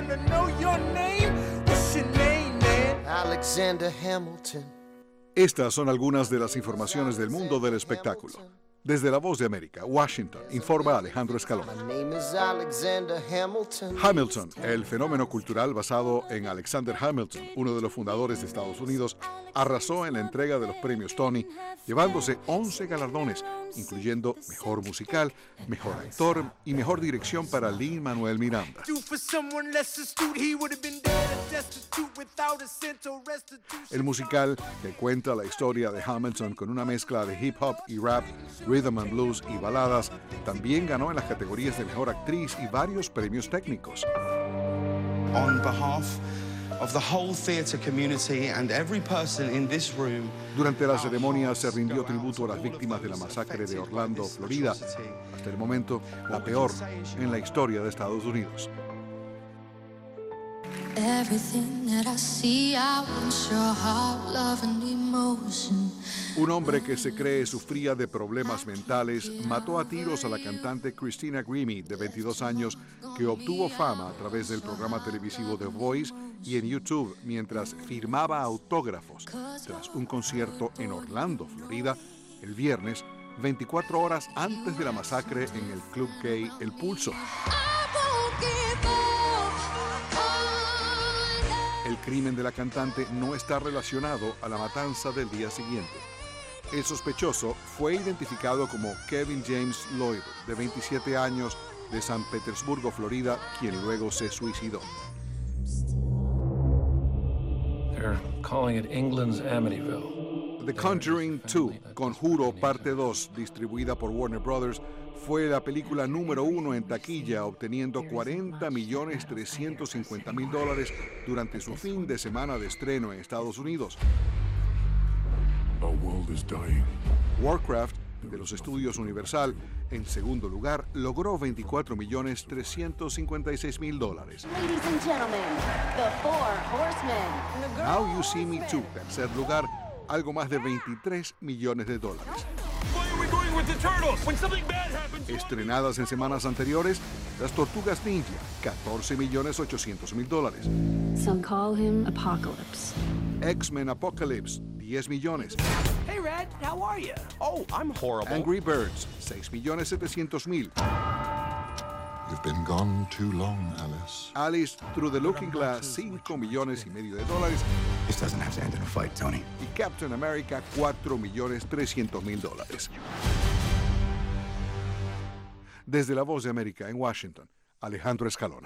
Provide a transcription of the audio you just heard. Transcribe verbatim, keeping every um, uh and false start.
wanna know your name. What's your name, man? Alexander Hamilton. Estas son algunas de las informaciones del mundo del espectáculo. Desde La Voz de América, Washington, informa Alejandro Escalona. My name is Alexander Hamilton. Hamilton, el fenómeno cultural basado en Alexander Hamilton, uno de los fundadores de Estados Unidos, arrasó en la entrega de los premios Tony, llevándose once galardones, incluyendo Mejor Musical, Mejor Actor y Mejor Dirección para Lin-Manuel Miranda. El musical, que cuenta la historia de Hamilton con una mezcla de hip hop y rap, rhythm and blues y baladas, también ganó en las categorías de Mejor Actriz y varios premios técnicos. On behalf of the whole theater community and every person in this room. Durante la ceremonia se rindió tributo a las víctimas de la masacre de Orlando, Florida, hasta el momento la peor en la historia de Estados Unidos. Un hombre que se cree sufría de problemas mentales mató a tiros a la cantante Christina Grimmie, de veintidós años, que obtuvo fama a través del programa televisivo The Voice y en YouTube mientras firmaba autógrafos tras un concierto en Orlando, Florida, el viernes, veinticuatro horas antes de la masacre en el club gay El Pulso. El crimen de la cantante no está relacionado a la matanza del día siguiente. El sospechoso fue identificado como Kevin James Lloyd, de veintisiete años, de San Petersburgo, Florida, quien luego se suicidó. They're calling it England's Amityville. The Conjuring dos, Conjuro Parte dos, distribuida por Warner Brothers, fue la película número uno en taquilla, obteniendo cuarenta millones trescientos cincuenta mil dólares durante su fin de semana de estreno en Estados Unidos. Our world is dying. Warcraft, de los estudios Universal, en segundo lugar, logró veinticuatro millones trescientos cincuenta y seis mil dólares. Ladies and gentlemen, the Four Horsemen. Now You See Me Too, tercer lugar, algo más de veintitrés millones de dólares. Estrenadas en semanas anteriores, Las Tortugas Ninja, catorce millones ochocientos mil dólares. Some call him Apocalypse. X-Men Apocalypse, diez millones. Hey, Red, how are you? Oh, I'm horrible. Angry Birds, seis millones setecientos mil. You've been gone too long, Alice. Alice Through the Looking Glass, cinco millones y medio de dólares. This doesn't have to end in a fight, Tony. Y Captain America, cuatro millones trescientos mil dólares. Desde La Voz de América en Washington, Alejandro Escalona.